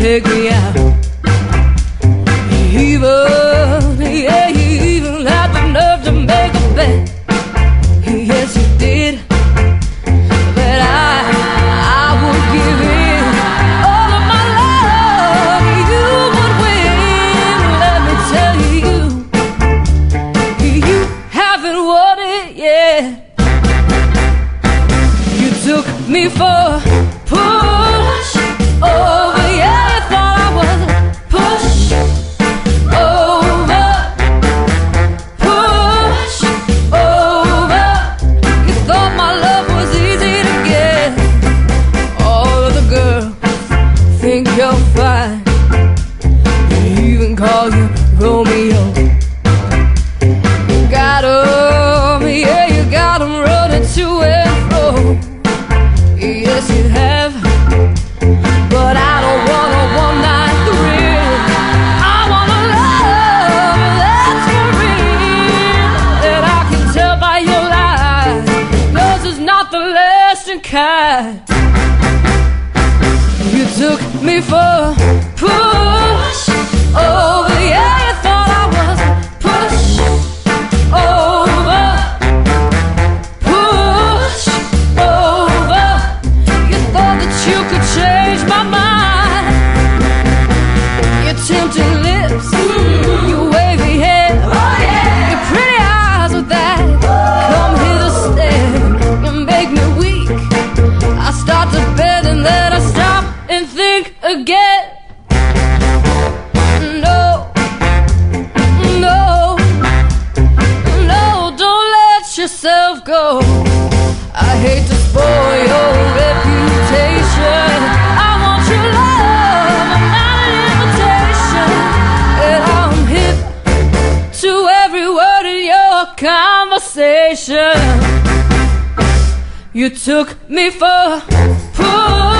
take me out. Yeah, he even had the nerve to make a bet. Yes, he did. But I would give in all of my love. You would win. Let me tell you, you haven't won it yet. You took me for a push over. Yeah, you thought I was a push over. Push over. You thought my love was easy to get. All of the girls think you're fine. They even call you Romeo. Got 'em, yeah, you got 'em running to and fro. Yes, you have. But I don't want a one-night thrill. I want a love that's for real. And I can tell by your eyes, yours is not the lasting kind. You took me for a push over. Yeah, you thought I was a push over. Push over. You thought that you could change my mind. Your tempting lips, your wavy hair, your pretty eyes with that come here to stay. You make me weak. I start to bend and then I stop and think again. No, no, no, don't let yourself go. I hate to spoil your reputation. I want your love, not an invitation. And I'm hip to every word in your conversation. You took me for a push